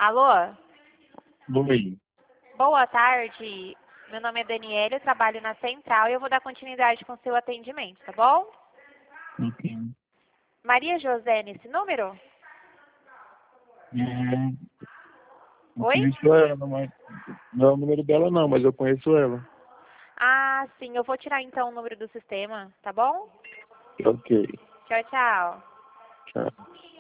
Alô? Oi. Boa tarde. Meu nome é Daniela, eu trabalho na Central e eu vou dar continuidade com o seu atendimento, tá bom? Ok. Maria José nesse número? Não Oi? conheço ela, mas não é o número dela não, mas eu conheço ela. Ah, sim, eu vou tirar então o número do sistema, tá bom? Ok. Tchau, tchau. Tchau.